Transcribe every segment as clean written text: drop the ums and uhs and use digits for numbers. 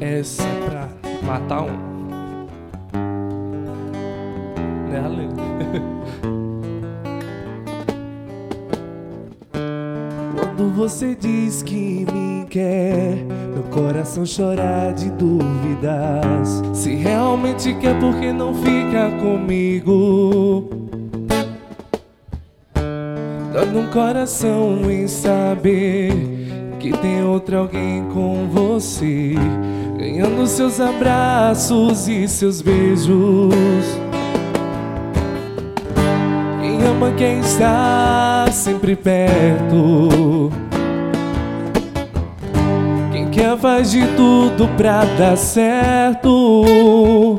Essa é pra matar um. Né, Ale? Quando você diz que me quer, meu coração chora de dúvidas. Se realmente quer, por que não fica comigo? Dói no coração em saber que tem outro alguém com você, ganhando seus abraços e seus beijos. Quem ama quer estar sempre perto. Quem quer faz de tudo pra dar certo.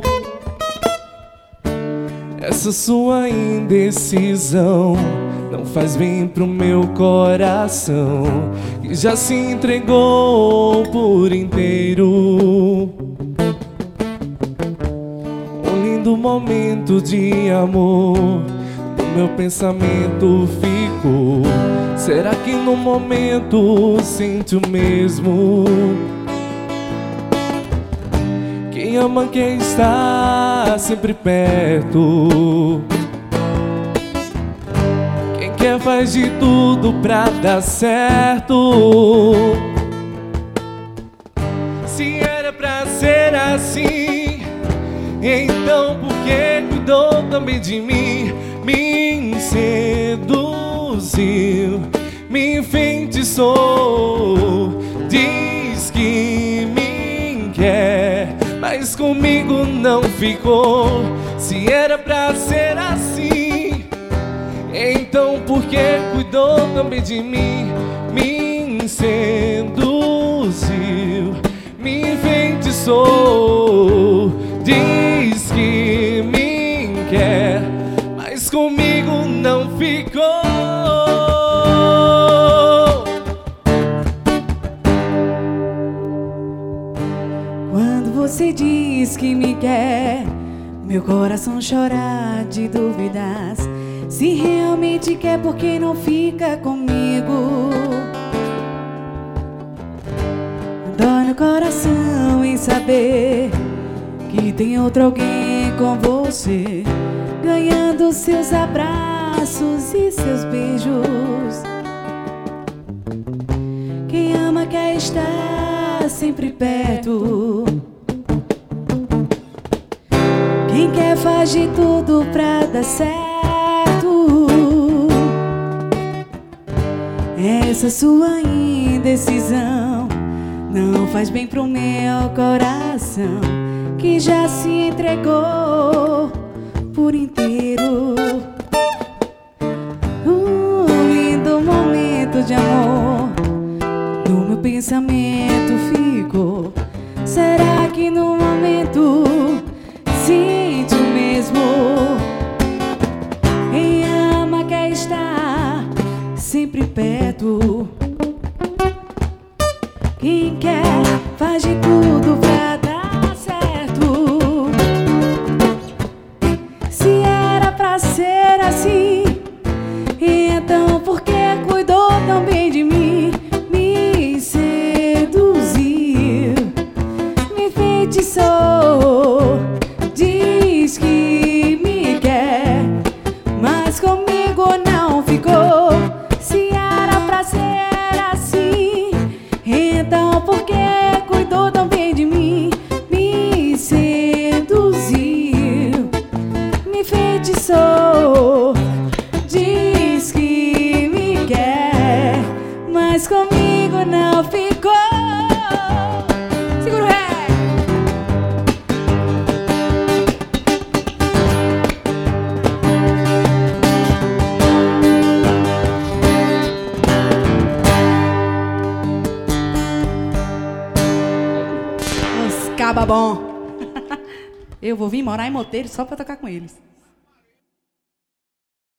Essa sua indecisão não faz bem pro meu coração, que já se entregou por inteiro. Um lindo momento de amor no meu pensamento ficou. Será que no momento sente o mesmo? Quem ama quer estar sempre perto. Quem faz de tudo pra dar certo. Se era pra ser assim, então por que cuidou também de mim? Me seduziu, me enfeitiçou. Diz que me quer, mas comigo não ficou. Se era pra ser assim, então por que cuidou também de mim? Me seduziu, me enfeitiçou. Diz que me quer, mas comigo não ficou. Quando você diz que me quer, meu coração chora de dúvidas. Se realmente quer, por que não fica comigo? Dói no coração em saber que tem outro alguém com você, ganhando seus abraços e seus beijos. Quem ama quer estar sempre perto. Quem quer faz de tudo pra dar certo. Essa sua indecisão não faz bem pro meu coração, que já se entregou por inteiro. Um lindo momento de amor no meu pensamento ficou. Será que no momento sente o mesmo? Quem ama quer estar sempre perto. Quem quer faz de tudo pra dar certo. Se era pra ser assim, então por que cuidou tão bem de mim? Me seduziu, me enfeitiçou. Diz que me quer, mas comigo não ficou. Se era pra ser assim, então por que cuidou tão bem de mim? Me seduziu, me enfeitiçou. Diz que me quer, mas comigo não ficou. Segura o ré. Os caba bom. Eu vou vir morar em moteiro só pra tocar com eles.